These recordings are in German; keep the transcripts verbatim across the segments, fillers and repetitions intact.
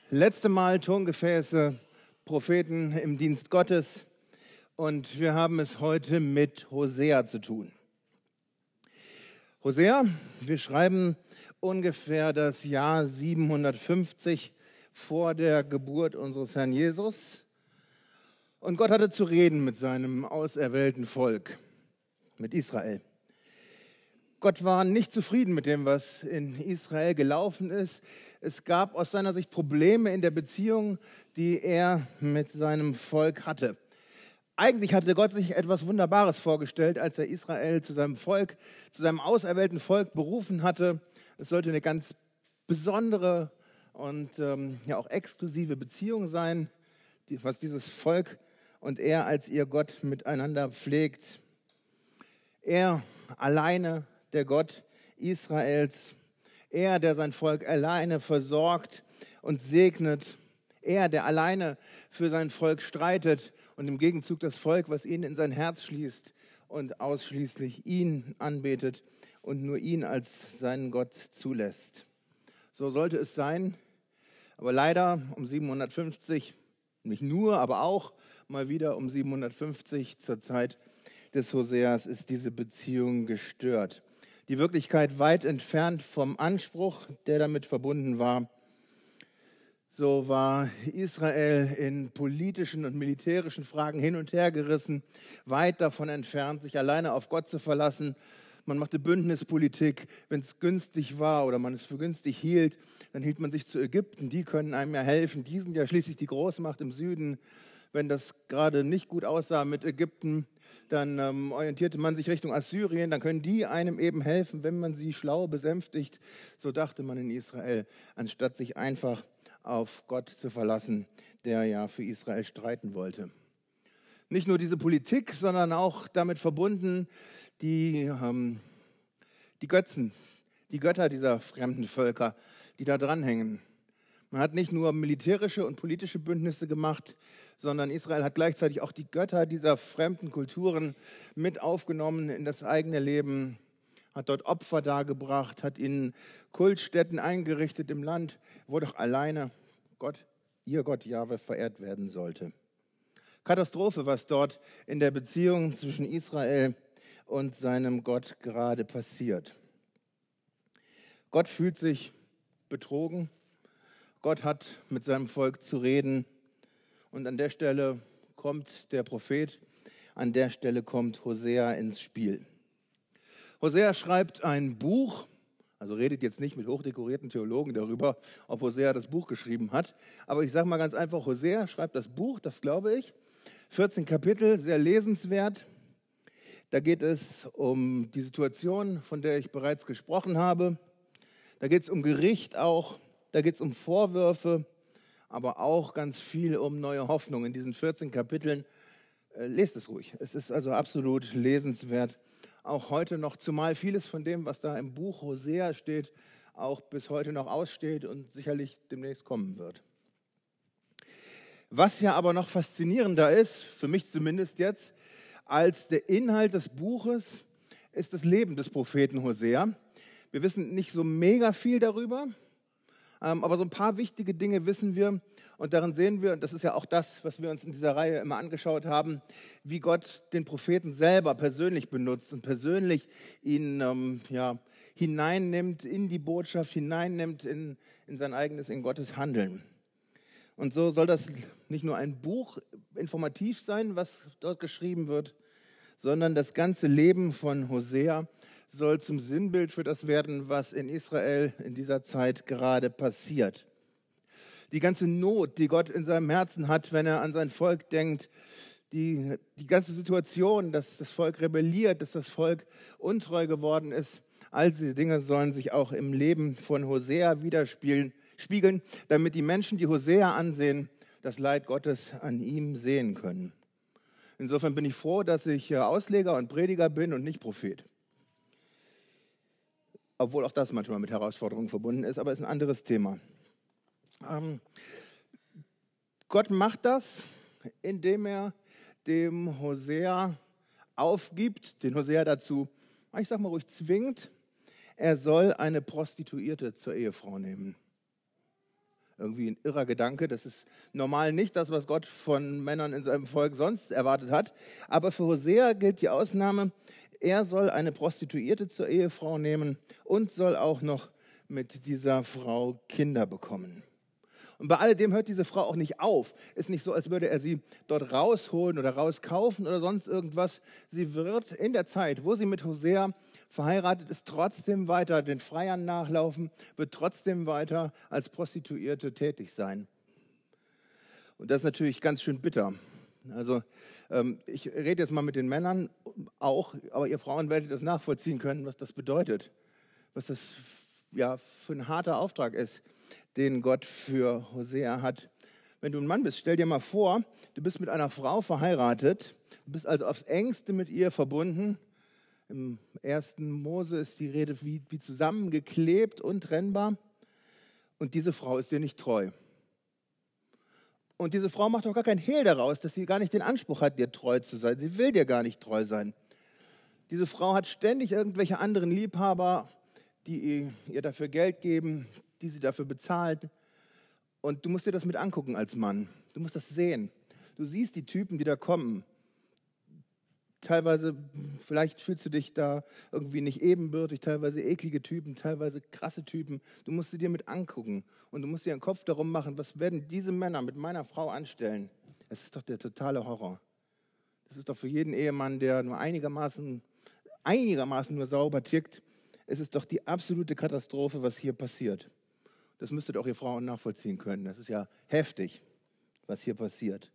Letzte Mal Tongefäße, Propheten im Dienst Gottes, und wir haben es heute mit Hosea zu tun. Hosea, wir schreiben ungefähr das Jahr siebenhundertfünfzig vor der Geburt unseres Herrn Jesus, und Gott hatte zu reden mit seinem auserwählten Volk, mit Israel. Gott war nicht zufrieden mit dem, was in Israel gelaufen ist. Es gab aus seiner Sicht Probleme in der Beziehung, die er mit seinem Volk hatte. Eigentlich hatte Gott sich etwas Wunderbares vorgestellt, als er Israel zu seinem Volk, zu seinem auserwählten Volk berufen hatte. Es sollte eine ganz besondere und ähm, ja auch exklusive Beziehung sein, die, was dieses Volk und er als ihr Gott miteinander pflegt. Er alleine, der Gott Israels, er, der sein Volk alleine versorgt und segnet, er, der alleine für sein Volk streitet und im Gegenzug das Volk, was ihn in sein Herz schließt und ausschließlich ihn anbetet und nur ihn als seinen Gott zulässt. So sollte es sein, aber leider um siebenhundertfünfzig, nicht nur, aber auch mal wieder um siebenhundertfünfzig zur Zeit des Hoseas ist diese Beziehung gestört. Die Wirklichkeit weit entfernt vom Anspruch, der damit verbunden war. So war Israel in politischen und militärischen Fragen hin und her gerissen, weit davon entfernt, sich alleine auf Gott zu verlassen. Man machte Bündnispolitik, wenn es günstig war oder man es für günstig hielt, dann hielt man sich zu Ägypten, die können einem ja helfen, die sind ja schließlich die Großmacht im Süden. Wenn das gerade nicht gut aussah mit Ägypten, dann ähm, orientierte man sich Richtung Assyrien, dann können die einem eben helfen, wenn man sie schlau besänftigt. So dachte man in Israel, anstatt sich einfach auf Gott zu verlassen, der ja für Israel streiten wollte. Nicht nur diese Politik, sondern auch damit verbunden die, ähm, die Götzen, die Götter dieser fremden Völker, die da dranhängen. Man hat nicht nur militärische und politische Bündnisse gemacht, sondern Israel hat gleichzeitig auch die Götter dieser fremden Kulturen mit aufgenommen in das eigene Leben, hat dort Opfer dargebracht, hat ihnen Kultstätten eingerichtet im Land, wo doch alleine Gott, ihr Gott Jahwe, verehrt werden sollte. Katastrophe, was dort in der Beziehung zwischen Israel und seinem Gott gerade passiert. Gott fühlt sich betrogen. Gott hat mit seinem Volk zu reden und an der Stelle kommt der Prophet, an der Stelle kommt Hosea ins Spiel. Hosea schreibt ein Buch, also redet jetzt nicht mit hochdekorierten Theologen darüber, ob Hosea das Buch geschrieben hat, aber ich sage mal ganz einfach, Hosea schreibt das Buch, das glaube ich, vierzehn Kapitel, sehr lesenswert. Da geht es um die Situation, von der ich bereits gesprochen habe. Da geht es um Gericht auch. Da geht es um Vorwürfe, aber auch ganz viel um neue Hoffnung in diesen vierzehn Kapiteln. Äh, lest es ruhig. Es ist also absolut lesenswert, auch heute noch, zumal vieles von dem, was da im Buch Hosea steht, auch bis heute noch aussteht und sicherlich demnächst kommen wird. Was ja aber noch faszinierender ist, für mich zumindest jetzt, als der Inhalt des Buches, ist das Leben des Propheten Hosea. Wir wissen nicht so mega viel darüber, aber so ein paar wichtige Dinge wissen wir und darin sehen wir, und das ist ja auch das, was wir uns in dieser Reihe immer angeschaut haben, wie Gott den Propheten selber persönlich benutzt und persönlich ihn ähm, ja, hineinnimmt in die Botschaft, hineinnimmt in, in sein eigenes, in Gottes Handeln. Und so soll das nicht nur ein Buch informativ sein, was dort geschrieben wird, sondern das ganze Leben von Hosea soll zum Sinnbild für das werden, was in Israel in dieser Zeit gerade passiert. Die ganze Not, die Gott in seinem Herzen hat, wenn er an sein Volk denkt, die, die ganze Situation, dass das Volk rebelliert, dass das Volk untreu geworden ist, all diese Dinge sollen sich auch im Leben von Hosea widerspiegeln, spiegeln, damit die Menschen, die Hosea ansehen, das Leid Gottes an ihm sehen können. Insofern bin ich froh, dass ich Ausleger und Prediger bin und nicht Prophet. Obwohl auch das manchmal mit Herausforderungen verbunden ist, aber ist ein anderes Thema. Ähm, Gott macht das, indem er dem Hosea aufgibt, den Hosea dazu, ich sag mal ruhig zwingt, er soll eine Prostituierte zur Ehefrau nehmen. Irgendwie ein irrer Gedanke. Das ist normal nicht das, was Gott von Männern in seinem Volk sonst erwartet hat. Aber für Hosea gilt die Ausnahme, er soll eine Prostituierte zur Ehefrau nehmen und soll auch noch mit dieser Frau Kinder bekommen. Und bei alledem hört diese Frau auch nicht auf. Ist nicht so, als würde er sie dort rausholen oder rauskaufen oder sonst irgendwas. Sie wird in der Zeit, wo sie mit Hosea verheiratet ist, trotzdem weiter den Freiern nachlaufen, wird trotzdem weiter als Prostituierte tätig sein. Und das ist natürlich ganz schön bitter. Also ähm, ich rede jetzt mal mit den Männern auch, aber ihr Frauen werdet das nachvollziehen können, was das bedeutet. Was das ja, für ein harter Auftrag ist, den Gott für Hosea hat. Wenn du ein Mann bist, stell dir mal vor, du bist mit einer Frau verheiratet, du bist also aufs Engste mit ihr verbunden. Im ersten Mose ist die Rede wie, wie zusammengeklebt, untrennbar. Und diese Frau ist dir nicht treu. Und diese Frau macht auch gar keinen Hehl daraus, dass sie gar nicht den Anspruch hat, dir treu zu sein. Sie will dir gar nicht treu sein. Diese Frau hat ständig irgendwelche anderen Liebhaber, die ihr dafür Geld geben, die sie dafür bezahlt. Und du musst dir das mit angucken als Mann. Du musst das sehen. Du siehst die Typen, die da kommen. Teilweise, vielleicht fühlst du dich da irgendwie nicht ebenbürtig, teilweise eklige Typen, teilweise krasse Typen. Du musst sie dir mit angucken und du musst dir einen Kopf darum machen, was werden diese Männer mit meiner Frau anstellen? Es ist doch der totale Horror. Das ist doch für jeden Ehemann, der nur einigermaßen, einigermaßen nur sauber tickt, es ist doch die absolute Katastrophe, was hier passiert. Das müsstet auch ihr Frauen nachvollziehen können. Das ist ja heftig, was hier passiert.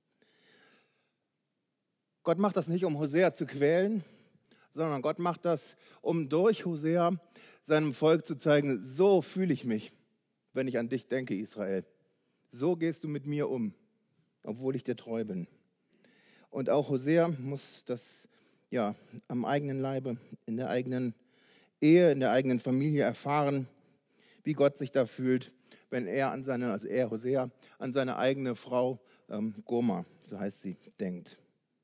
Gott macht das nicht, um Hosea zu quälen, sondern Gott macht das, um durch Hosea seinem Volk zu zeigen, so fühle ich mich, wenn ich an dich denke, Israel. So gehst du mit mir um, obwohl ich dir treu bin. Und auch Hosea muss das ja, am eigenen Leibe, in der eigenen Ehe, in der eigenen Familie erfahren, wie Gott sich da fühlt, wenn er an seine, also er, Hosea, an seine eigene Frau ähm, Goma, so heißt sie, denkt.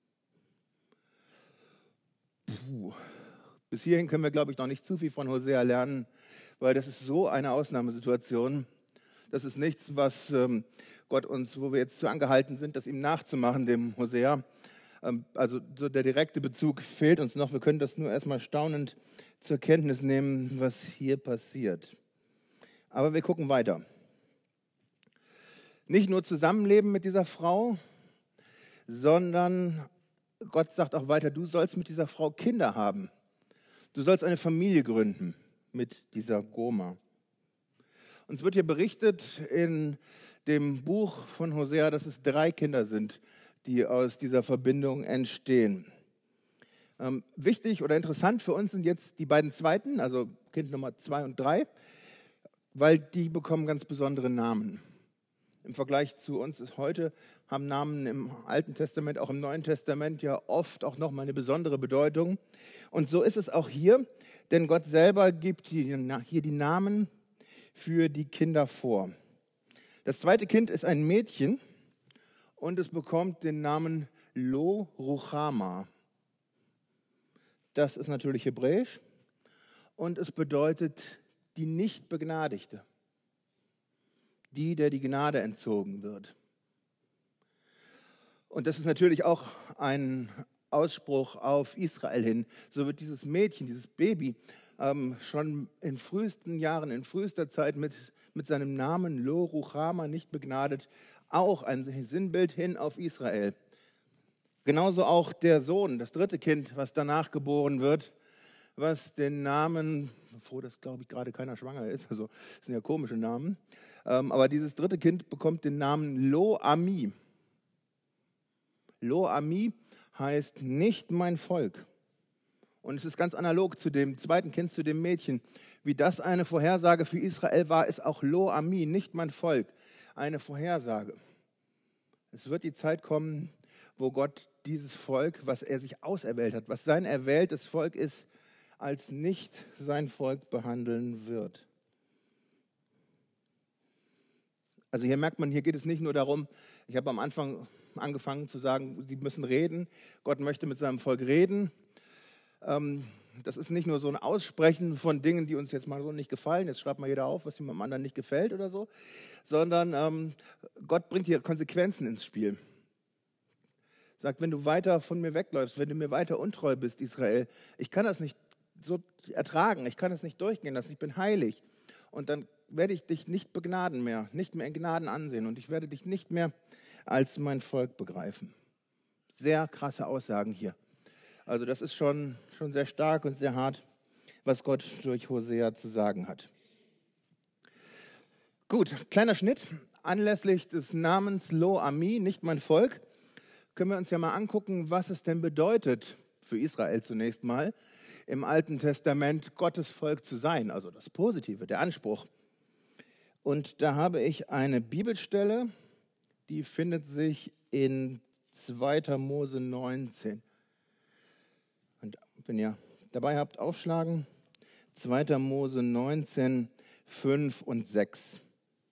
Puh. Bis hierhin können wir, glaube ich, noch nicht zu viel von Hosea lernen, weil das ist so eine Ausnahmesituation. Das ist nichts, was ähm, Gott uns, wo wir jetzt zu angehalten sind, das ihm nachzumachen, dem Hosea. Ähm, also so der direkte Bezug fehlt uns noch. Wir können das nur erstmal staunend zur Kenntnis nehmen, was hier passiert. Aber wir gucken weiter. Nicht nur Zusammenleben mit dieser Frau, sondern Gott sagt auch weiter, du sollst mit dieser Frau Kinder haben. Du sollst eine Familie gründen mit dieser Goma. Uns wird hier berichtet in dem Buch von Hosea, dass es drei Kinder sind, die aus dieser Verbindung entstehen. Ähm, wichtig oder interessant für uns sind jetzt die beiden zweiten, also Kind Nummer zwei und drei, weil die bekommen ganz besondere Namen. Im Vergleich zu uns ist heute, haben Namen im Alten Testament, auch im Neuen Testament ja oft auch nochmal eine besondere Bedeutung. Und so ist es auch hier, denn Gott selber gibt hier die Namen für die Kinder vor. Das zweite Kind ist ein Mädchen und es bekommt den Namen Lo Ruchama. Das ist natürlich hebräisch und es bedeutet die Nicht-Begnadigte. Die, der die Gnade entzogen wird. Und das ist natürlich auch ein Ausspruch auf Israel hin. So wird dieses Mädchen, dieses Baby ähm, schon in frühesten Jahren, in frühester Zeit mit, mit seinem Namen Lo Ruchama, nicht begnadet, auch ein Sinnbild hin auf Israel. Genauso auch der Sohn, das dritte Kind, was danach geboren wird, was den Namen, bevor das glaube ich gerade keiner schwanger ist, also das sind ja komische Namen, ähm, aber dieses dritte Kind bekommt den Namen Lo Ami. Lo Ami heißt nicht mein Volk. Und es ist ganz analog zu dem zweiten Kind, zu dem Mädchen. Wie das eine Vorhersage für Israel war, ist auch Lo Ami, nicht mein Volk, eine Vorhersage. Es wird die Zeit kommen, wo Gott dieses Volk, was er sich auserwählt hat, was sein erwähltes Volk ist, als nicht sein Volk behandeln wird. Also hier merkt man, hier geht es nicht nur darum, ich habe am Anfang angefangen zu sagen, die müssen reden, Gott möchte mit seinem Volk reden. Ähm, das ist nicht nur so ein Aussprechen von Dingen, die uns jetzt mal so nicht gefallen, jetzt schreibt mal jeder auf, was jemandem anderen nicht gefällt oder so, sondern ähm, Gott bringt hier Konsequenzen ins Spiel. Sagt, wenn du weiter von mir wegläufst, wenn du mir weiter untreu bist, Israel, ich kann das nicht so ertragen, ich kann es nicht durchgehen lassen, ich bin heilig. Und dann werde ich dich nicht begnaden mehr, nicht mehr in Gnaden ansehen und ich werde dich nicht mehr als mein Volk begreifen. Sehr krasse Aussagen hier. Also das ist schon, schon sehr stark und sehr hart, was Gott durch Hosea zu sagen hat. Gut, kleiner Schnitt. Anlässlich des Namens Lo Ami, nicht mein Volk, können wir uns ja mal angucken, was es denn bedeutet, für Israel zunächst mal, im Alten Testament Gottes Volk zu sein, also das Positive, der Anspruch. Und da habe ich eine Bibelstelle, die findet sich in zweiter Mose neunzehn. Und wenn ihr dabei habt, aufschlagen, zweiter Mose neunzehn, fünf und sechs.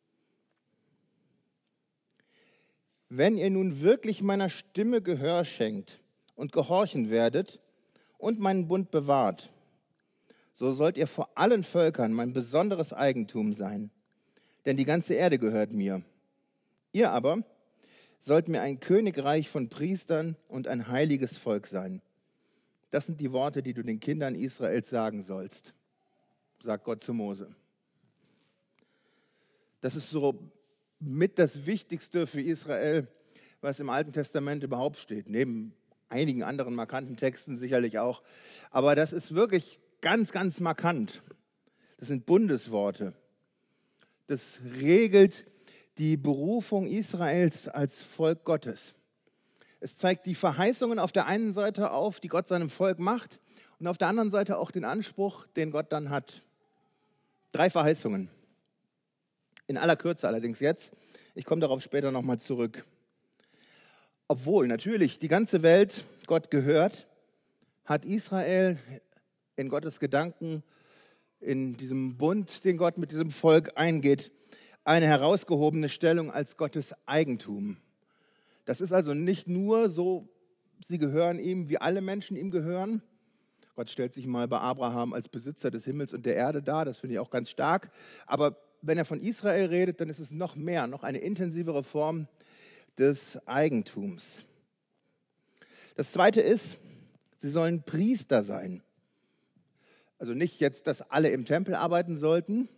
Wenn ihr nun wirklich meiner Stimme Gehör schenkt und gehorchen werdet und meinen Bund bewahrt, so sollt ihr vor allen Völkern mein besonderes Eigentum sein, denn die ganze Erde gehört mir. Ihr aber sollt mir ein Königreich von Priestern und ein heiliges Volk sein. Das sind die Worte, die du den Kindern Israels sagen sollst, sagt Gott zu Mose. Das ist so mit das Wichtigste für Israel, was im Alten Testament überhaupt steht, neben einigen anderen markanten Texten sicherlich auch. Aber das ist wirklich ganz, ganz markant. Das sind Bundesworte. Das regelt die Berufung Israels als Volk Gottes. Es zeigt die Verheißungen auf der einen Seite auf, die Gott seinem Volk macht, und auf der anderen Seite auch den Anspruch, den Gott dann hat. Drei Verheißungen. In aller Kürze allerdings jetzt. Ich komme darauf später nochmal zurück. Obwohl natürlich die ganze Welt Gott gehört, hat Israel in Gottes Gedanken, in diesem Bund, den Gott mit diesem Volk eingeht, eine herausgehobene Stellung als Gottes Eigentum. Das ist also nicht nur so, sie gehören ihm, wie alle Menschen ihm gehören. Gott stellt sich mal bei Abraham als Besitzer des Himmels und der Erde dar, das finde ich auch ganz stark. Aber wenn er von Israel redet, dann ist es noch mehr, noch eine intensivere Form des Eigentums. Das Zweite ist, sie sollen Priester sein. Also nicht jetzt, dass alle im Tempel arbeiten sollten,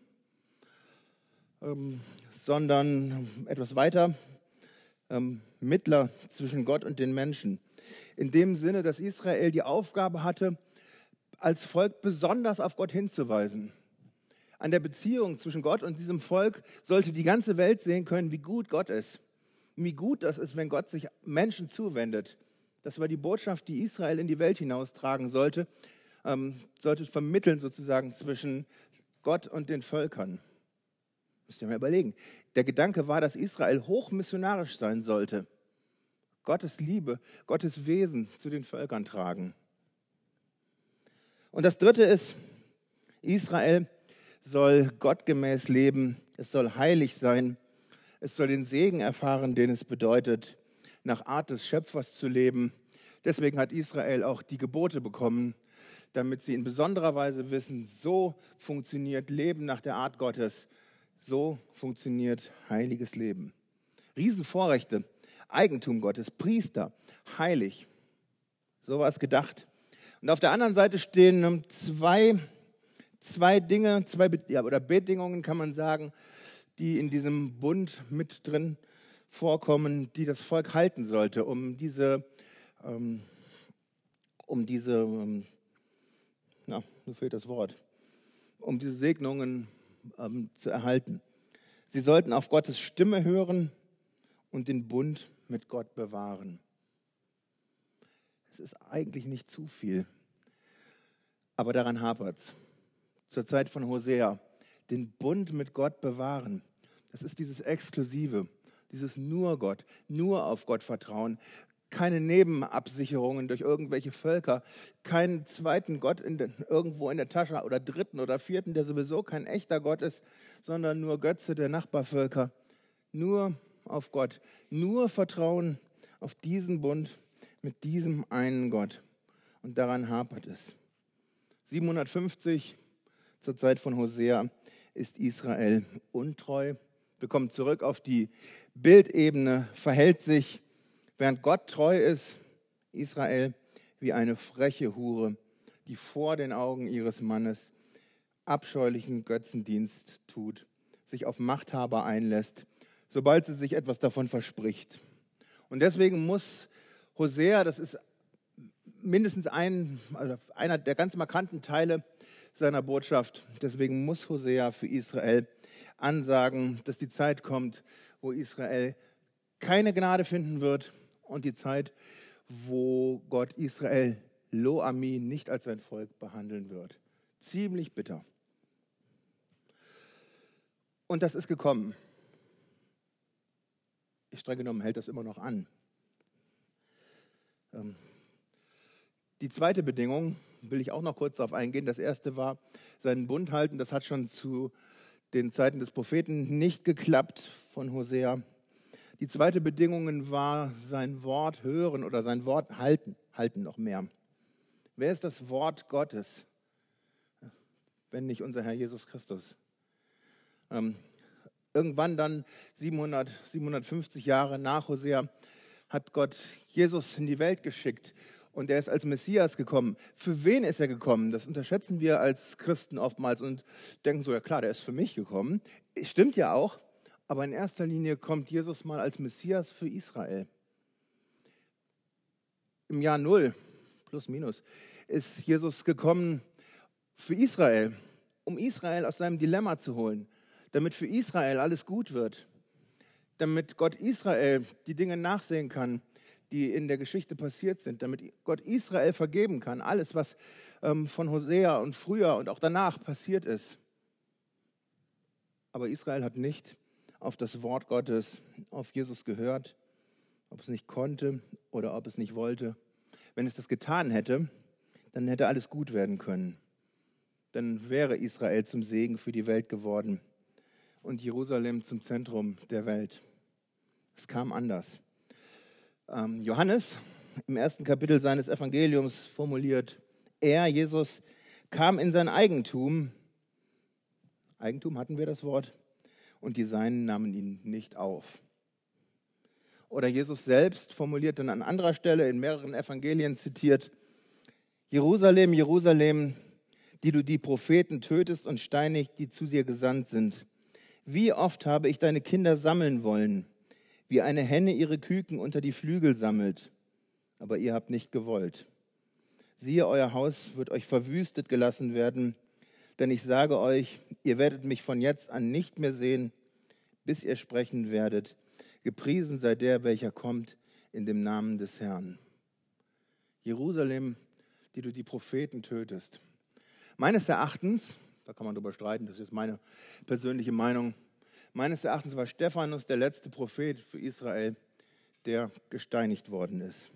ähm, sondern etwas weiter, ähm, Mittler zwischen Gott und den Menschen. In dem Sinne, dass Israel die Aufgabe hatte, als Volk besonders auf Gott hinzuweisen. An der Beziehung zwischen Gott und diesem Volk sollte die ganze Welt sehen können, wie gut Gott ist. Wie gut das ist, wenn Gott sich Menschen zuwendet. Das war die Botschaft, die Israel in die Welt hinaustragen sollte, ähm, sollte vermitteln sozusagen zwischen Gott und den Völkern. Müsst ihr mal überlegen. Der Gedanke war, dass Israel hochmissionarisch sein sollte. Gottes Liebe, Gottes Wesen zu den Völkern tragen. Und das Dritte ist, Israel soll gottgemäß leben, es soll heilig sein, es soll den Segen erfahren, den es bedeutet, nach Art des Schöpfers zu leben. Deswegen hat Israel auch die Gebote bekommen, damit sie in besonderer Weise wissen, so funktioniert Leben nach der Art Gottes, so funktioniert heiliges Leben. Riesenvorrechte, Eigentum Gottes, Priester, heilig. So war es gedacht. Und auf der anderen Seite stehen zwei, zwei Dinge, zwei ja, oder Bedingungen kann man sagen, die in diesem Bund mit drin vorkommen, die das Volk halten sollte, um diese, ähm, um diese, ähm, na, mir fehlt das Wort, um diese Segnungen ähm, zu erhalten. Sie sollten auf Gottes Stimme hören und den Bund mit Gott bewahren. Es ist eigentlich nicht zu viel, aber daran hapert es. Zur Zeit von Hosea, den Bund mit Gott bewahren. Das ist dieses Exklusive, dieses nur Gott, nur auf Gott vertrauen. Keine Nebenabsicherungen durch irgendwelche Völker, keinen zweiten Gott in den, irgendwo in der Tasche oder dritten oder vierten, der sowieso kein echter Gott ist, sondern nur Götze der Nachbarvölker. Nur auf Gott, nur Vertrauen auf diesen Bund mit diesem einen Gott. Und daran hapert es. siebenhundertfünfzig, zur Zeit von Hosea, ist Israel untreu. Wir kommen zurück auf die Bildebene, verhält sich, während Gott treu ist, Israel wie eine freche Hure, die vor den Augen ihres Mannes abscheulichen Götzendienst tut, sich auf Machthaber einlässt, sobald sie sich etwas davon verspricht. Und deswegen muss Hosea, das ist mindestens ein, also einer der ganz markanten Teile seiner Botschaft, deswegen muss Hosea für Israel ansagen, dass die Zeit kommt, wo Israel keine Gnade finden wird und die Zeit, wo Gott Israel Lo Ami nicht als sein Volk behandeln wird. Ziemlich bitter. Und das ist gekommen. Streng genommen hält das immer noch an. Die zweite Bedingung will ich auch noch kurz darauf eingehen. Das erste war seinen Bund halten. Das hat schon zu den Zeiten des Propheten nicht geklappt von Hosea. Die zweite Bedingung war sein Wort hören oder sein Wort halten, halten noch mehr. Wer ist das Wort Gottes, wenn nicht unser Herr Jesus Christus? Ähm, irgendwann dann siebenhundert, siebenhundertfünfzig Jahre nach Hosea hat Gott Jesus in die Welt geschickt und er ist als Messias gekommen. Für wen ist er gekommen? Das unterschätzen wir als Christen oftmals und denken so, ja klar, der ist für mich gekommen. Stimmt ja auch, aber in erster Linie kommt Jesus mal als Messias für Israel. Im Jahr Null, plus minus, ist Jesus gekommen für Israel, um Israel aus seinem Dilemma zu holen, damit für Israel alles gut wird, damit Gott Israel die Dinge nachsehen kann, die in der Geschichte passiert sind, damit Gott Israel vergeben kann, alles, was ähm, von Hosea und früher und auch danach passiert ist. Aber Israel hat nicht auf das Wort Gottes, auf Jesus gehört, ob es nicht konnte oder ob es nicht wollte. Wenn es das getan hätte, dann hätte alles gut werden können. Dann wäre Israel zum Segen für die Welt geworden und Jerusalem zum Zentrum der Welt. Es kam anders. Ähm, Johannes im ersten Kapitel seines Evangeliums formuliert, er, Jesus, kam in sein Eigentum. Eigentum hatten wir das Wort. Und die Seinen nahmen ihn nicht auf. Oder Jesus selbst formuliert dann an anderer Stelle in mehreren Evangelien zitiert, Jerusalem, Jerusalem, die du die Propheten tötest und steinigst, die zu dir gesandt sind. Wie oft habe ich deine Kinder sammeln wollen, wie eine Henne ihre Küken unter die Flügel sammelt, aber ihr habt nicht gewollt. Siehe, euer Haus wird euch verwüstet gelassen werden, denn ich sage euch, ihr werdet mich von jetzt an nicht mehr sehen, bis ihr sprechen werdet. Gepriesen sei der, welcher kommt in dem Namen des Herrn. Jerusalem, die du die Propheten tötest. Meines Erachtens, da kann man drüber streiten, das ist meine persönliche Meinung, meines Erachtens war Stephanus der letzte Prophet für Israel, der gesteinigt worden ist.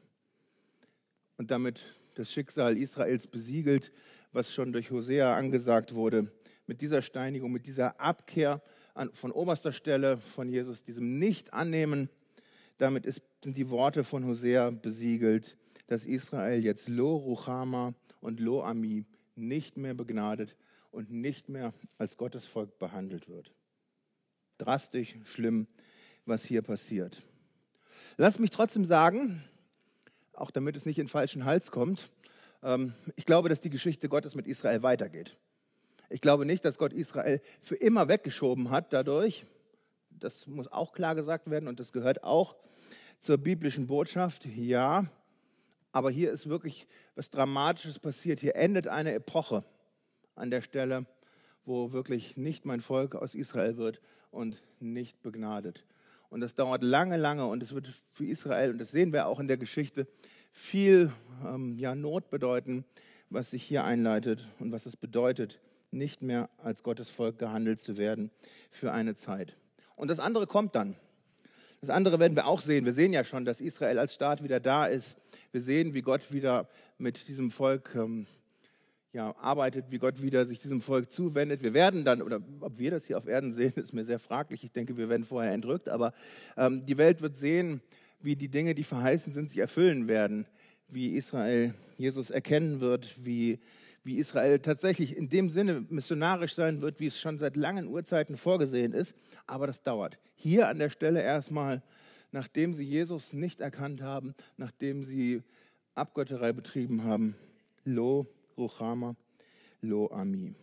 Und damit das Schicksal Israels besiegelt, was schon durch Hosea angesagt wurde. Mit dieser Steinigung, mit dieser Abkehr an, von oberster Stelle von Jesus, diesem Nicht-Annehmen, damit ist, sind die Worte von Hosea besiegelt, dass Israel jetzt Lo Ruchama und Lo Ami nicht mehr begnadet und nicht mehr als Gottes Volk behandelt wird. Drastisch, schlimm, was hier passiert. Lass mich trotzdem sagen, auch damit es nicht in den falschen Hals kommt, ähm, ich glaube, dass die Geschichte Gottes mit Israel weitergeht. Ich glaube nicht, dass Gott Israel für immer weggeschoben hat dadurch. Das muss auch klar gesagt werden und das gehört auch zur biblischen Botschaft. Ja, aber hier ist wirklich was Dramatisches passiert. Hier endet eine Epoche an der Stelle, wo wirklich nicht mein Volk aus Israel wird und nicht begnadet. Und das dauert lange, lange und es wird für Israel, und das sehen wir auch in der Geschichte, viel ähm, ja, Not bedeuten, was sich hier einleitet und was es bedeutet, nicht mehr als Gottes Volk gehandelt zu werden für eine Zeit. Und das andere kommt dann. Das andere werden wir auch sehen. Wir sehen ja schon, dass Israel als Staat wieder da ist. Wir sehen, wie Gott wieder mit diesem Volk ähm, ja, arbeitet, wie Gott wieder sich diesem Volk zuwendet. Wir werden dann, oder ob wir das hier auf Erden sehen, ist mir sehr fraglich. Ich denke, wir werden vorher entrückt. Aber ähm, die Welt wird sehen, wie die Dinge, die verheißen sind, sich erfüllen werden. Wie Israel Jesus erkennen wird, wie wie Israel tatsächlich in dem Sinne missionarisch sein wird, wie es schon seit langen Urzeiten vorgesehen ist. Aber das dauert. Hier an der Stelle erstmal, nachdem sie Jesus nicht erkannt haben, nachdem sie Abgötterei betrieben haben, Lo Ruchama, Lo Ami.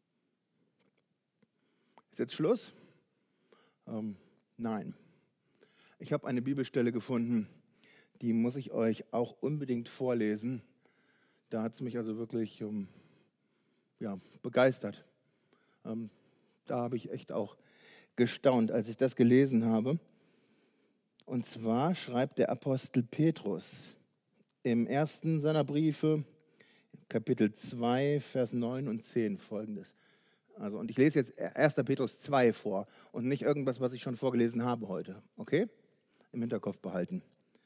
Ist jetzt Schluss? Ähm, nein. Ich habe eine Bibelstelle gefunden, die muss ich euch auch unbedingt vorlesen. Da hat es mich also wirklich ähm, ja, begeistert. Ähm, da habe ich echt auch gestaunt, als ich das gelesen habe. Und zwar schreibt der Apostel Petrus im ersten seiner Briefe, Kapitel zwei, Vers neun und zehn folgendes. Also, und ich lese jetzt erster Petrus zwei vor und nicht irgendwas, was ich schon vorgelesen habe heute. Okay? Im Hinterkopf behalten.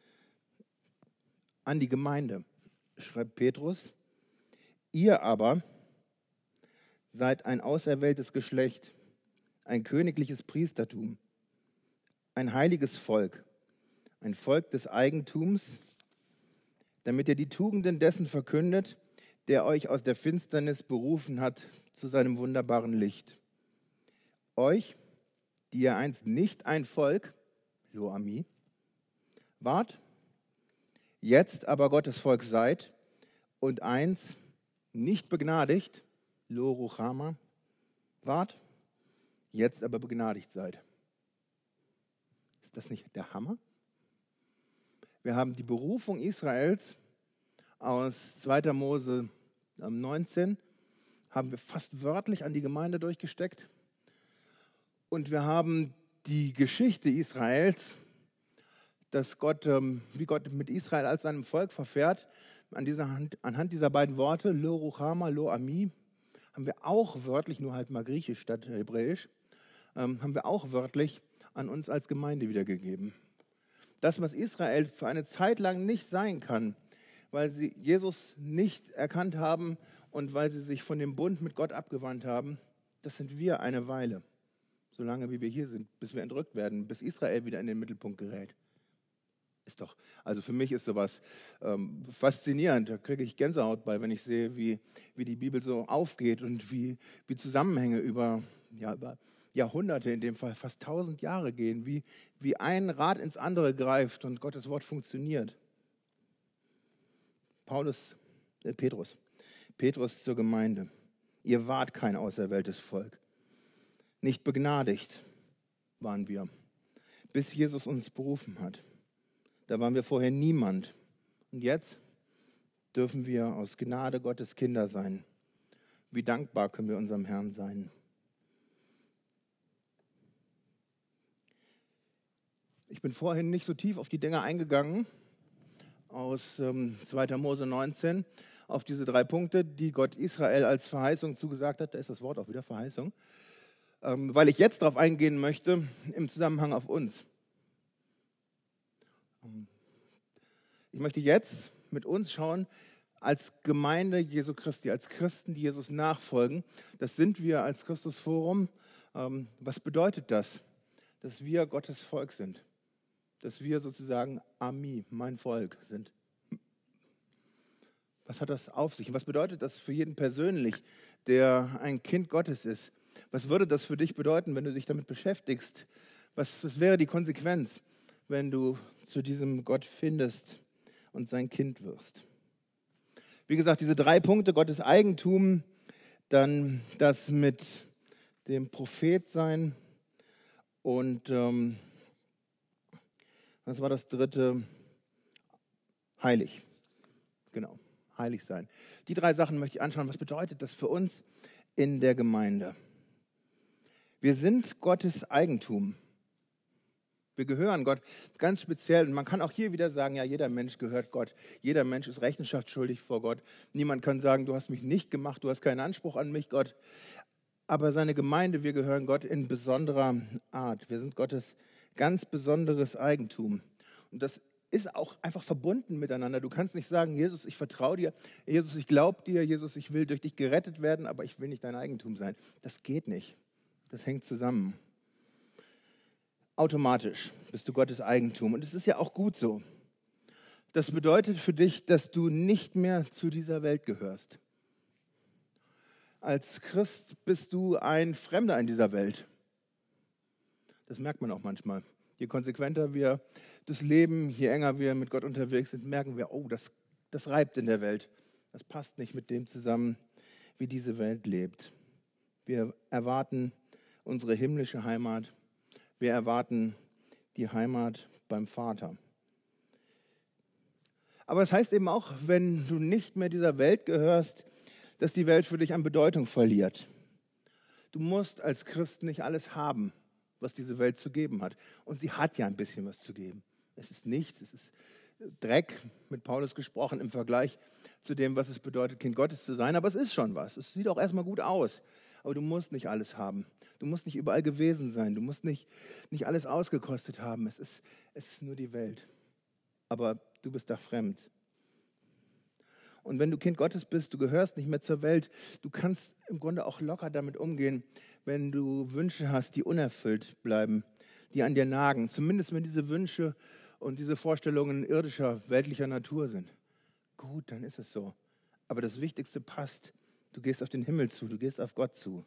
An die Gemeinde schreibt Petrus: Ihr aber seid ein auserwähltes Geschlecht, ein königliches Priestertum, ein heiliges Volk, ein Volk des Eigentums, damit ihr die Tugenden dessen verkündet, der euch aus der Finsternis berufen hat zu seinem wunderbaren Licht. Euch, die ihr einst nicht ein Volk, Lo Ami, wart, jetzt aber Gottes Volk seid und eins nicht begnadigt, Lo Ruchama, wart, jetzt aber begnadigt seid. Ist das nicht der Hammer? Wir haben die Berufung Israels aus zweiter Mose neunzehn, haben wir fast wörtlich an die Gemeinde durchgesteckt. Und wir haben die Geschichte Israels, dass Gott, wie Gott mit Israel als seinem Volk verfährt, an dieser Hand, anhand dieser beiden Worte, Lo Ruchama, Lo Ami, haben wir auch wörtlich, nur halt mal griechisch statt hebräisch, ähm, haben wir auch wörtlich an uns als Gemeinde wiedergegeben. Das, was Israel für eine Zeit lang nicht sein kann, weil sie Jesus nicht erkannt haben und weil sie sich von dem Bund mit Gott abgewandt haben, das sind wir eine Weile, solange wie wir hier sind, bis wir entrückt werden, bis Israel wieder in den Mittelpunkt gerät. Ist doch, also für mich ist sowas ähm, faszinierend. Da kriege ich Gänsehaut bei, wenn ich sehe, wie, wie die Bibel so aufgeht und wie, wie Zusammenhänge über, ja, über Jahrhunderte, in dem Fall fast tausend Jahre gehen, wie, wie ein Rad ins andere greift und Gottes Wort funktioniert. Paulus, äh, Petrus, Petrus zur Gemeinde. Ihr wart kein auserwähltes Volk. Nicht begnadigt waren wir, bis Jesus uns berufen hat. Da waren wir vorher niemand. Und jetzt dürfen wir aus Gnade Gottes Kinder sein. Wie dankbar können wir unserem Herrn sein. Ich bin vorhin nicht so tief auf die Dinge eingegangen aus ähm, zweiter Mose neunzehn, auf diese drei Punkte, die Gott Israel als Verheißung zugesagt hat. Da ist das Wort auch wieder, Verheißung. Ähm, weil ich jetzt darauf eingehen möchte, im Zusammenhang auf uns. Ich möchte jetzt mit uns schauen, als Gemeinde Jesu Christi, als Christen, die Jesus nachfolgen. Das sind wir als Christusforum. Ähm, was bedeutet das? Dass wir Gottes Volk sind. Dass wir sozusagen Ami, mein Volk sind. Was hat das auf sich? Was bedeutet das für jeden persönlich, der ein Kind Gottes ist? Was würde das für dich bedeuten, wenn du dich damit beschäftigst? Was, was wäre die Konsequenz, wenn du zu diesem Gott findest und sein Kind wirst? Wie gesagt, diese drei Punkte, Gottes Eigentum, dann das mit dem Prophet sein und ähm, was war das dritte? Heilig. Genau, heilig sein. Die drei Sachen möchte ich anschauen. Was bedeutet das für uns in der Gemeinde? Wir sind Gottes Eigentum. Wir gehören Gott ganz speziell. Und man kann auch hier wieder sagen, ja, jeder Mensch gehört Gott. Jeder Mensch ist rechenschaftsschuldig vor Gott. Niemand kann sagen, du hast mich nicht gemacht, du hast keinen Anspruch an mich, Gott. Aber seine Gemeinde, wir gehören Gott in besonderer Art. Wir sind Gottes ganz besonderes Eigentum. Und das ist auch einfach verbunden miteinander. Du kannst nicht sagen, Jesus, ich vertraue dir, Jesus, ich glaube dir, Jesus, ich will durch dich gerettet werden, aber ich will nicht dein Eigentum sein. Das geht nicht. Das hängt zusammen. Automatisch bist du Gottes Eigentum. Und es ist ja auch gut so. Das bedeutet für dich, dass du nicht mehr zu dieser Welt gehörst. Als Christ bist du ein Fremder in dieser Welt. Das merkt man auch manchmal. Je konsequenter wir das Leben, je enger wir mit Gott unterwegs sind, merken wir, oh, das, das reibt in der Welt. Das passt nicht mit dem zusammen, wie diese Welt lebt. Wir erwarten unsere himmlische Heimat. Wir erwarten die Heimat beim Vater. Aber es heißt eben auch, wenn du nicht mehr dieser Welt gehörst, dass die Welt für dich an Bedeutung verliert. Du musst als Christ nicht alles haben, was diese Welt zu geben hat. Und sie hat ja ein bisschen was zu geben. Es ist nichts, es ist Dreck, mit Paulus gesprochen, im Vergleich zu dem, was es bedeutet, Kind Gottes zu sein. Aber es ist schon was. Es sieht auch erstmal gut aus. Aber du musst nicht alles haben. Du musst nicht überall gewesen sein. Du musst nicht, nicht alles ausgekostet haben. Es ist, es ist nur die Welt. Aber du bist da fremd. Und wenn du Kind Gottes bist, du gehörst nicht mehr zur Welt, du kannst im Grunde auch locker damit umgehen, wenn du Wünsche hast, die unerfüllt bleiben, die an dir nagen. Zumindest wenn diese Wünsche und diese Vorstellungen irdischer, weltlicher Natur sind. Gut, dann ist es so. Aber das Wichtigste passt. Du gehst auf den Himmel zu, du gehst auf Gott zu.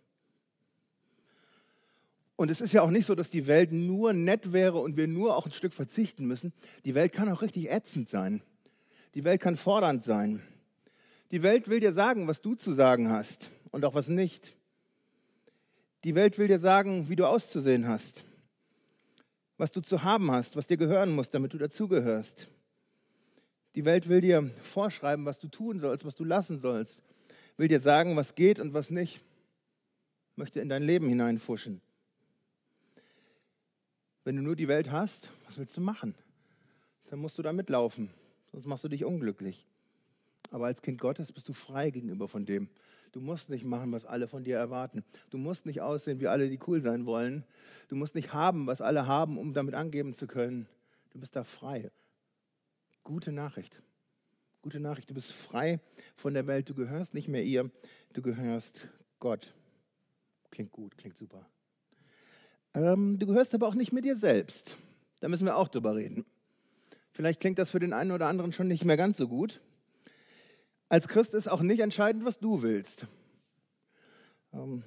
Und es ist ja auch nicht so, dass die Welt nur nett wäre und wir nur auch ein Stück verzichten müssen. Die Welt kann auch richtig ätzend sein. Die Welt kann fordernd sein. Die Welt will dir sagen, was du zu sagen hast und auch was nicht. Die Welt will dir sagen, wie du auszusehen hast, was du zu haben hast, was dir gehören muss, damit du dazugehörst. Die Welt will dir vorschreiben, was du tun sollst, was du lassen sollst, will dir sagen, was geht und was nicht, möchte in dein Leben hineinfuschen. Wenn du nur die Welt hast, was willst du machen? Dann musst du da mitlaufen, sonst machst du dich unglücklich. Aber als Kind Gottes bist du frei gegenüber von dem. Du musst nicht machen, was alle von dir erwarten. Du musst nicht aussehen, wie alle, die cool sein wollen. Du musst nicht haben, was alle haben, um damit angeben zu können. Du bist da frei. Gute Nachricht. Gute Nachricht. Du bist frei von der Welt. Du gehörst nicht mehr ihr. Du gehörst Gott. Klingt gut, klingt super. Ähm, du gehörst aber auch nicht mit dir selbst. Da müssen wir auch drüber reden. Vielleicht klingt das für den einen oder anderen schon nicht mehr ganz so gut. Als Christ ist auch nicht entscheidend, was du willst. Ähm,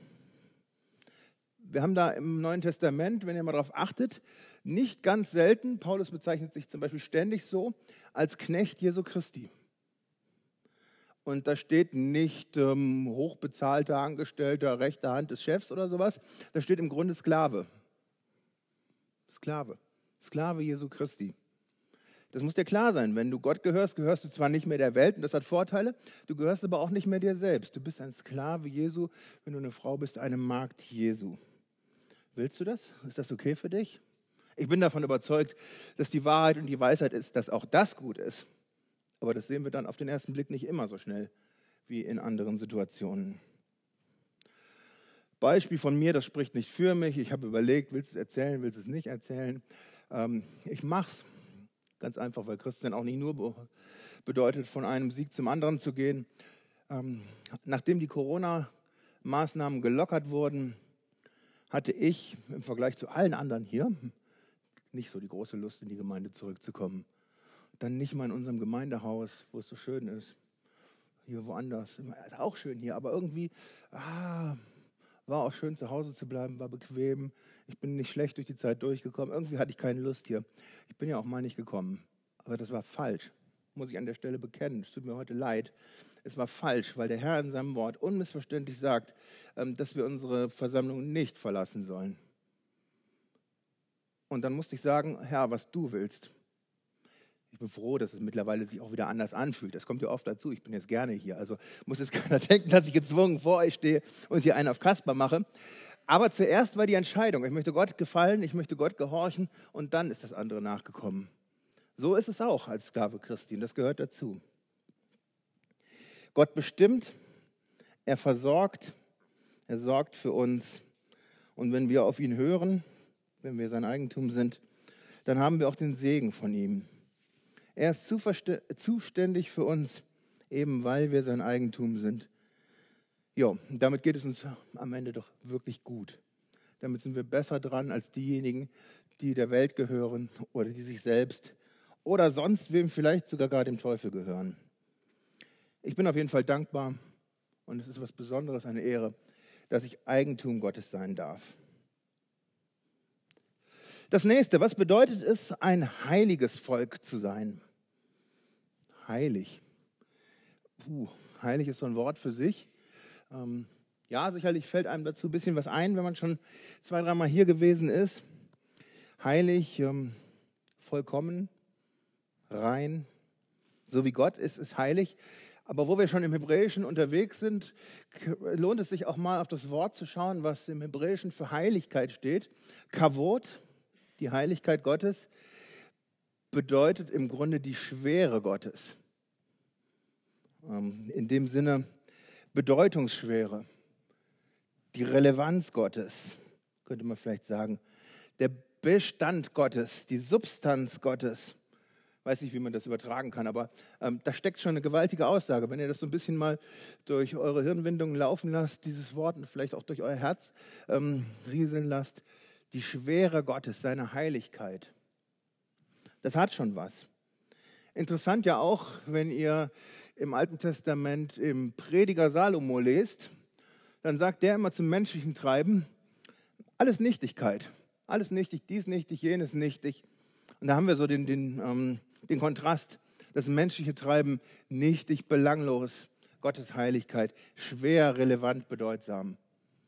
wir haben da im Neuen Testament, wenn ihr mal darauf achtet, nicht ganz selten, Paulus bezeichnet sich zum Beispiel ständig so, als Knecht Jesu Christi. Und da steht nicht ähm, hochbezahlter Angestellter, rechte Hand des Chefs oder sowas, da steht im Grunde Sklave. Sklave. Sklave Jesu Christi. Das muss dir klar sein, wenn du Gott gehörst, gehörst du zwar nicht mehr der Welt und das hat Vorteile, du gehörst aber auch nicht mehr dir selbst. Du bist ein Sklave Jesu, wenn du eine Frau bist, eine Magd Jesu. Willst du das? Ist das okay für dich? Ich bin davon überzeugt, dass die Wahrheit und die Weisheit ist, dass auch das gut ist. Aber das sehen wir dann auf den ersten Blick nicht immer so schnell wie in anderen Situationen. Beispiel von mir, das spricht nicht für mich. Ich habe überlegt, willst du es erzählen, willst du es nicht erzählen? Ähm, ich mache es. Ganz einfach, weil Christsein auch nicht nur bedeutet, von einem Sieg zum anderen zu gehen. Ähm, nachdem die Corona-Maßnahmen gelockert wurden, hatte ich im Vergleich zu allen anderen hier nicht so die große Lust, in die Gemeinde zurückzukommen. Dann nicht mal in unserem Gemeindehaus, wo es so schön ist. Hier woanders. Ist auch schön hier, aber irgendwie ah, war auch schön, zu Hause zu bleiben, war bequem. Ich bin nicht schlecht durch die Zeit durchgekommen. Irgendwie hatte ich keine Lust hier. Ich bin ja auch mal nicht gekommen. Aber das war falsch, muss ich an der Stelle bekennen. Es tut mir heute leid. Es war falsch, weil der Herr in seinem Wort unmissverständlich sagt, dass wir unsere Versammlung nicht verlassen sollen. Und dann musste ich sagen, Herr, was du willst. Ich bin froh, dass es mittlerweile sich auch wieder anders anfühlt. Das kommt ja oft dazu. Ich bin jetzt gerne hier. Also muss jetzt keiner denken, dass ich gezwungen vor euch stehe und hier einen auf Kasper mache. Aber zuerst war die Entscheidung, ich möchte Gott gefallen, ich möchte Gott gehorchen und dann ist das andere nachgekommen. So ist es auch als Sklave Christi, das gehört dazu. Gott bestimmt, er versorgt, er sorgt für uns. Und wenn wir auf ihn hören, wenn wir sein Eigentum sind, dann haben wir auch den Segen von ihm. Er ist zuständig für uns, eben weil wir sein Eigentum sind. Ja, damit geht es uns am Ende doch wirklich gut. Damit sind wir besser dran als diejenigen, die der Welt gehören oder die sich selbst oder sonst wem vielleicht sogar gar dem Teufel gehören. Ich bin auf jeden Fall dankbar Und es ist was Besonderes, eine Ehre, dass ich Eigentum Gottes sein darf. Das nächste, was bedeutet es, ein heiliges Volk zu sein? Heilig. Puh, heilig ist so ein Wort für sich. Ähm, ja, sicherlich fällt einem dazu ein bisschen was ein, wenn man schon zwei, dreimal hier gewesen ist. Heilig, ähm, vollkommen, rein, so wie Gott ist, ist heilig. Aber wo wir schon im Hebräischen unterwegs sind, lohnt es sich auch mal auf das Wort zu schauen, was im Hebräischen für Heiligkeit steht. Kavod, die Heiligkeit Gottes, bedeutet im Grunde die Schwere Gottes. In dem Sinne Bedeutungsschwere, die Relevanz Gottes, könnte man vielleicht sagen. Der Bestand Gottes, die Substanz Gottes. Weiß nicht, wie man das übertragen kann, aber ähm, da steckt schon eine gewaltige Aussage. Wenn ihr das so ein bisschen mal durch eure Hirnwindungen laufen lasst, dieses Wort und vielleicht auch durch euer Herz ähm, rieseln lasst, die Schwere Gottes, seine Heiligkeit, das hat schon was. Interessant ja auch, wenn ihr im Alten Testament im Prediger Salomo lest, dann sagt der immer zum menschlichen Treiben, alles Nichtigkeit, alles nichtig, dies nichtig, jenes nichtig. Und da haben wir so den, den, ähm, den Kontrast, das menschliche Treiben nichtig, belanglos, Gottes Heiligkeit, schwer, relevant, bedeutsam.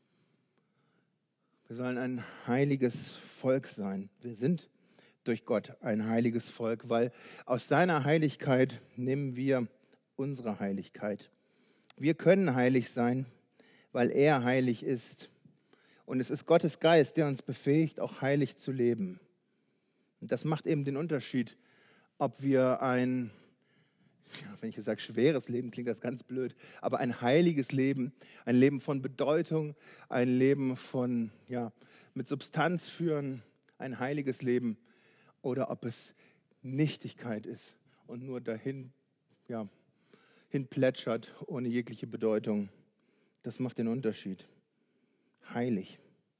Wir sollen ein heiliges Volk sein. Wir sind durch Gott ein heiliges Volk, weil aus seiner Heiligkeit nehmen wir unsere Heiligkeit. Wir können heilig sein, weil er heilig ist. Und es ist Gottes Geist, der uns befähigt, auch heilig zu leben. Und das macht eben den Unterschied, ob wir ein, ja, wenn ich jetzt sage schweres Leben, klingt das ganz blöd, aber ein heiliges Leben, ein Leben von Bedeutung, ein Leben von, ja, mit Substanz führen, ein heiliges Leben, oder ob es Nichtigkeit ist und nur dahin, ja, hin plätschert ohne jegliche Bedeutung. Das macht den Unterschied. Heilig.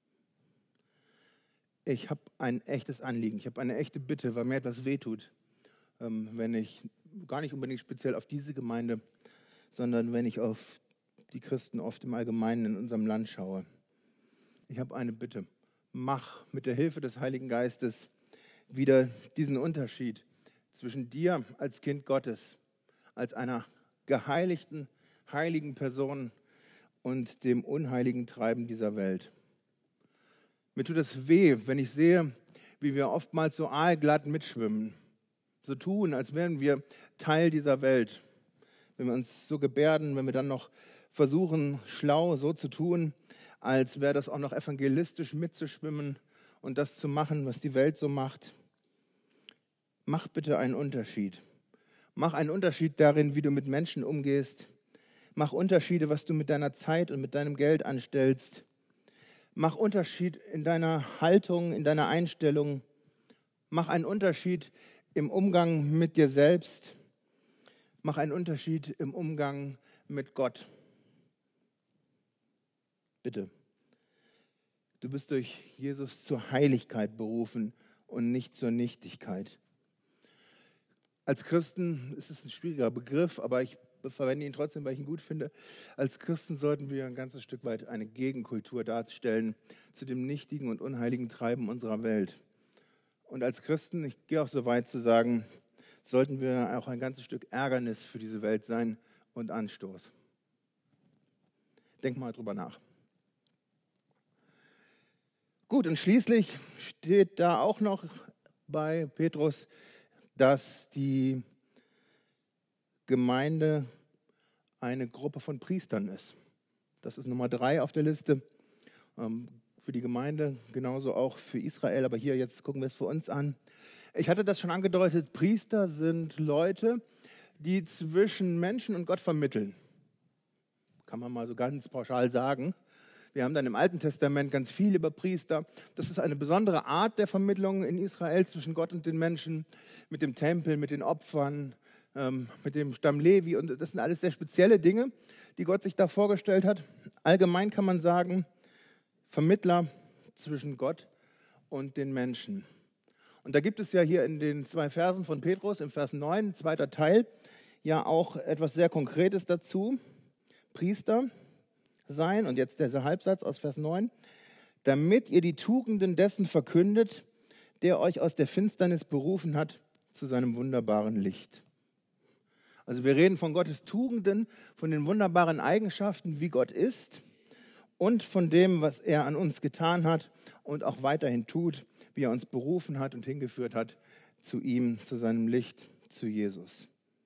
Ich habe ein echtes Anliegen, ich habe eine echte Bitte, weil mir etwas wehtut, ähm, wenn ich gar nicht unbedingt speziell auf diese Gemeinde, sondern wenn ich auf die Christen oft im Allgemeinen in unserem Land schaue. Ich habe eine Bitte. Mach mit der Hilfe des Heiligen Geistes wieder diesen Unterschied zwischen dir als Kind Gottes, als einer geheiligten, heiligen Person und dem unheiligen Treiben dieser Welt. Mir tut es weh, wenn ich sehe, wie wir oftmals so aalglatt mitschwimmen, so tun, als wären wir Teil dieser Welt. Wenn wir uns so gebärden, wenn wir dann noch versuchen, schlau so zu tun, als wäre das auch noch evangelistisch mitzuschwimmen und das zu machen, was die Welt so macht. Mach bitte einen Unterschied. Mach einen Unterschied darin, wie du mit Menschen umgehst. Mach Unterschiede, was du mit deiner Zeit und mit deinem Geld anstellst. Mach Unterschied in deiner Haltung, in deiner Einstellung. Mach einen Unterschied im Umgang mit dir selbst. Mach einen Unterschied im Umgang mit Gott. Bitte. Du bist durch Jesus zur Heiligkeit berufen und nicht zur Nichtigkeit. Als Christen ist es ein schwieriger Begriff, aber ich verwende ihn trotzdem, weil ich ihn gut finde. Als Christen sollten wir ein ganzes Stück weit eine Gegenkultur darstellen zu dem nichtigen und unheiligen Treiben unserer Welt. Und als Christen, ich gehe auch so weit zu sagen, sollten wir auch ein ganzes Stück Ärgernis für diese Welt sein und Anstoß. Denk mal drüber nach. Gut, und schließlich steht da auch noch bei Petrus, dass die Gemeinde eine Gruppe von Priestern ist. Das ist Nummer drei auf der Liste ähm, für die Gemeinde, genauso auch für Israel. Aber hier, jetzt gucken wir es für uns an. Ich hatte das schon angedeutet, Priester sind Leute, die zwischen Menschen und Gott vermitteln. Kann man mal so ganz pauschal sagen. Wir haben dann im Alten Testament ganz viel über Priester. Das ist eine besondere Art der Vermittlung in Israel zwischen Gott und den Menschen, mit dem Tempel, mit den Opfern, ähm, mit dem Stamm Levi. Und das sind alles sehr spezielle Dinge, die Gott sich da vorgestellt hat. Allgemein kann man sagen, Vermittler zwischen Gott und den Menschen. Und da gibt es ja hier in den zwei Versen von Petrus, im Vers neun, zweiter Teil, ja auch etwas sehr Konkretes dazu. Priester sein, und jetzt der Halbsatz aus Vers neun, damit ihr die Tugenden dessen verkündet, der euch aus der Finsternis berufen hat zu seinem wunderbaren Licht. Also wir reden von Gottes Tugenden, von den wunderbaren Eigenschaften, wie Gott ist und von dem, was er an uns getan hat und auch weiterhin tut, wie er uns berufen hat und hingeführt hat zu ihm, zu seinem Licht, zu Jesus.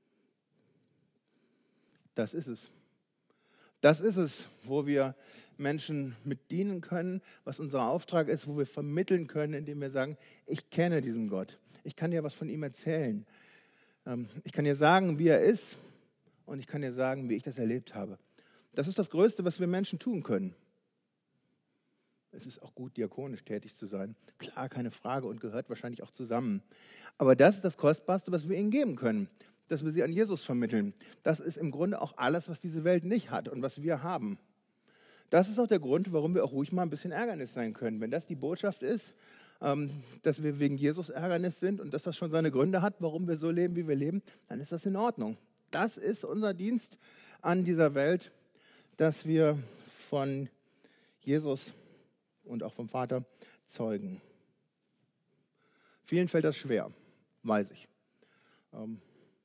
Das ist es. Das ist es, wo wir Menschen mit dienen können, was unser Auftrag ist, wo wir vermitteln können, indem wir sagen, ich kenne diesen Gott. Ich kann dir was von ihm erzählen. Ich kann dir sagen, wie er ist, und ich kann dir sagen, wie ich das erlebt habe. Das ist das Größte, was wir Menschen tun können. Es ist auch gut, diakonisch tätig zu sein. Klar, keine Frage, und gehört wahrscheinlich auch zusammen. Aber das ist das Kostbarste, was wir ihnen geben können, dass wir sie an Jesus vermitteln. Das ist im Grunde auch alles, was diese Welt nicht hat und was wir haben. Das ist auch der Grund, warum wir auch ruhig mal ein bisschen Ärgernis sein können. Wenn das die Botschaft ist, dass wir wegen Jesus Ärgernis sind und dass das schon seine Gründe hat, warum wir so leben, wie wir leben, dann ist das in Ordnung. Das ist unser Dienst an dieser Welt, dass wir von Jesus und auch vom Vater zeugen. Vielen fällt das schwer, weiß ich. Ähm,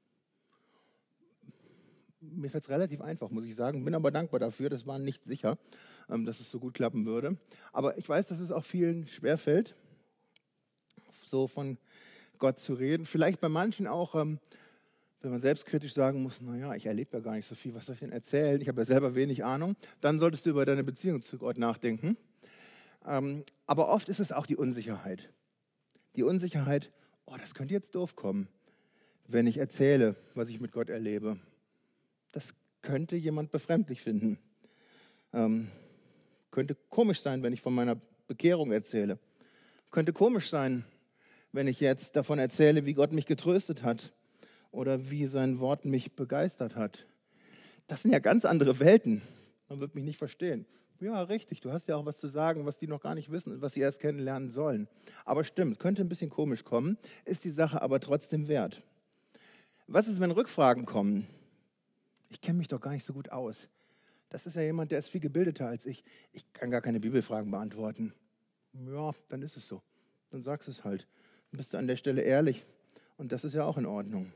mir fällt es relativ einfach, muss ich sagen, bin aber dankbar dafür, das war nicht sicher, ähm, dass es so gut klappen würde. Aber ich weiß, dass es auch vielen schwerfällt, so von Gott zu reden. Vielleicht bei manchen auch, ähm, wenn man selbstkritisch sagen muss, naja, ich erlebe ja gar nicht so viel, was soll ich denn erzählen? Ich habe ja selber wenig Ahnung. Dann solltest du über deine Beziehung zu Gott nachdenken. Ähm, aber oft ist es auch die Unsicherheit. Die Unsicherheit, oh, das könnte jetzt doof kommen, wenn ich erzähle, was ich mit Gott erlebe. Das könnte jemand befremdlich finden. Ähm, könnte komisch sein, wenn ich von meiner Bekehrung erzähle. Könnte komisch sein, wenn ich jetzt davon erzähle, wie Gott mich getröstet hat oder wie sein Wort mich begeistert hat. Das sind ja ganz andere Welten. Man wird mich nicht verstehen. Ja, richtig, du hast ja auch was zu sagen, was die noch gar nicht wissen und was sie erst kennenlernen sollen. Aber stimmt, könnte ein bisschen komisch kommen, ist die Sache aber trotzdem wert. Was ist, wenn Rückfragen kommen? Ich kenne mich doch gar nicht so gut aus. Das ist ja jemand, der ist viel gebildeter als ich. Ich kann gar keine Bibelfragen beantworten. Ja, dann ist es so. Dann sagst du es halt. Dann bist du an der Stelle ehrlich. Und das ist ja auch in Ordnung.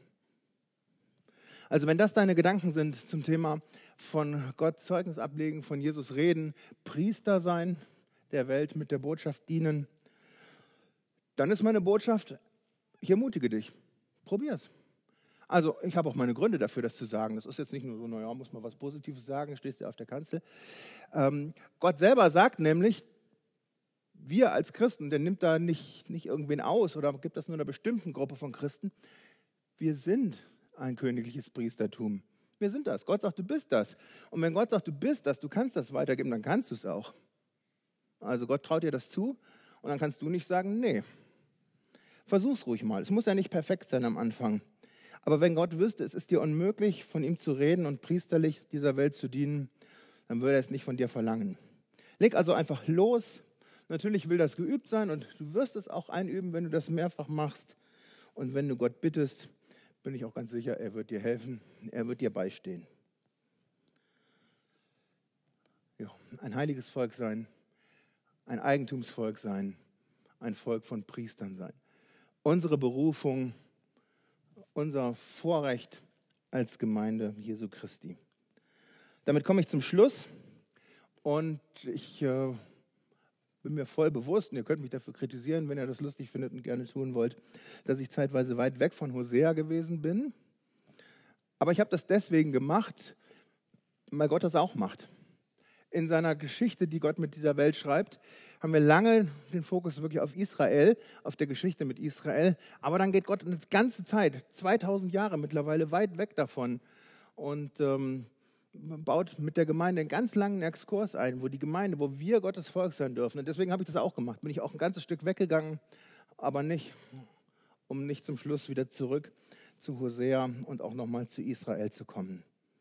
Also wenn das deine Gedanken sind zum Thema von Gott Zeugnis ablegen, von Jesus reden, Priester sein, der Welt mit der Botschaft dienen, dann ist meine Botschaft, ich ermutige dich, probier's. Also ich habe auch meine Gründe dafür, das zu sagen. Das ist jetzt nicht nur so, naja, muss man was Positives sagen, stehst du auf der Kanzel. Ähm, Gott selber sagt nämlich, wir als Christen, der nimmt da nicht, nicht irgendwen aus oder gibt das nur einer bestimmten Gruppe von Christen, wir sind ein königliches Priestertum. Wir sind das. Gott sagt, du bist das. Und wenn Gott sagt, du bist das, du kannst das weitergeben, dann kannst du es auch. Also Gott traut dir das zu und dann kannst du nicht sagen, nee. Versuch's ruhig mal. Es muss ja nicht perfekt sein am Anfang. Aber wenn Gott wüsste, es ist dir unmöglich, von ihm zu reden und priesterlich dieser Welt zu dienen, dann würde er es nicht von dir verlangen. Leg also einfach los. Natürlich will das geübt sein und du wirst es auch einüben, wenn du das mehrfach machst. Und wenn du Gott bittest, bin ich auch ganz sicher, er wird dir helfen, er wird dir beistehen. Ja, ein heiliges Volk sein, ein Eigentumsvolk sein, ein Volk von Priestern sein. Unsere Berufung, unser Vorrecht als Gemeinde Jesu Christi. Damit komme ich zum Schluss und ich äh, bin mir voll bewusst, und ihr könnt mich dafür kritisieren, wenn ihr das lustig findet und gerne tun wollt, dass ich zeitweise weit weg von Hosea gewesen bin. Aber ich habe das deswegen gemacht, weil Gott das auch macht. In seiner Geschichte, die Gott mit dieser Welt schreibt, haben wir lange den Fokus wirklich auf Israel, auf der Geschichte mit Israel. Aber dann geht Gott eine ganze Zeit, zweitausend Jahre mittlerweile, weit weg davon und ähm, baut mit der Gemeinde einen ganz langen Exkurs ein, wo die Gemeinde, wo wir Gottes Volk sein dürfen. Und deswegen habe ich das auch gemacht. Bin ich auch ein ganzes Stück weggegangen, aber nicht, um nicht zum Schluss wieder zurück zu Hosea und auch nochmal zu Israel zu kommen.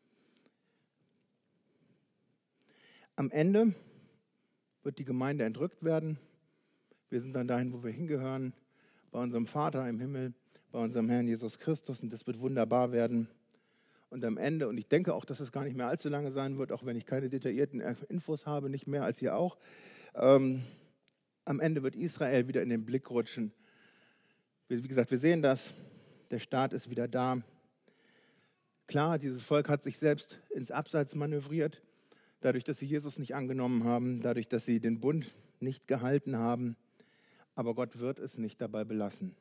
Am Ende wird die Gemeinde entrückt werden. Wir sind dann dahin, wo wir hingehören, bei unserem Vater im Himmel, bei unserem Herrn Jesus Christus. Und das wird wunderbar werden. Und am Ende, und ich denke auch, dass es gar nicht mehr allzu lange sein wird, auch wenn ich keine detaillierten Infos habe, nicht mehr als ihr auch, ähm, am Ende wird Israel wieder in den Blick rutschen. Wie gesagt, wir sehen das, der Staat ist wieder da. Klar, dieses Volk hat sich selbst ins Abseits manövriert, dadurch, dass sie Jesus nicht angenommen haben, dadurch, dass sie den Bund nicht gehalten haben. Aber Gott wird es nicht dabei belassen.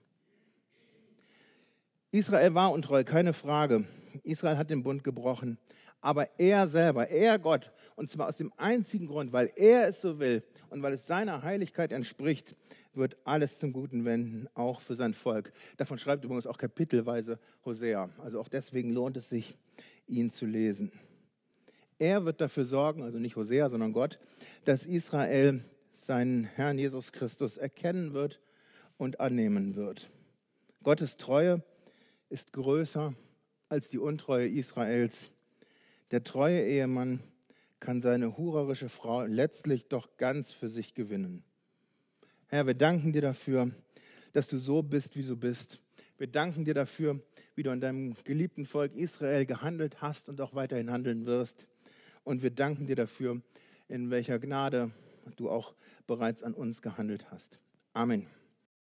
Israel war untreu, keine Frage. Israel hat den Bund gebrochen. Aber er selber, er Gott, und zwar aus dem einzigen Grund, weil er es so will und weil es seiner Heiligkeit entspricht, wird alles zum Guten wenden, auch für sein Volk. Davon schreibt übrigens auch kapitelweise Hosea. Also auch deswegen lohnt es sich, ihn zu lesen. Er wird dafür sorgen, also nicht Hosea, sondern Gott, dass Israel seinen Herrn Jesus Christus erkennen wird und annehmen wird. Gottes Treue ist größer als die Untreue Israels. Der treue Ehemann kann seine hurerische Frau letztlich doch ganz für sich gewinnen. Herr, wir danken dir dafür, dass du so bist, wie du bist. Wir danken dir dafür, wie du an deinem geliebten Volk Israel gehandelt hast und auch weiterhin handeln wirst. Und wir danken dir dafür, in welcher Gnade du auch bereits an uns gehandelt hast. Amen.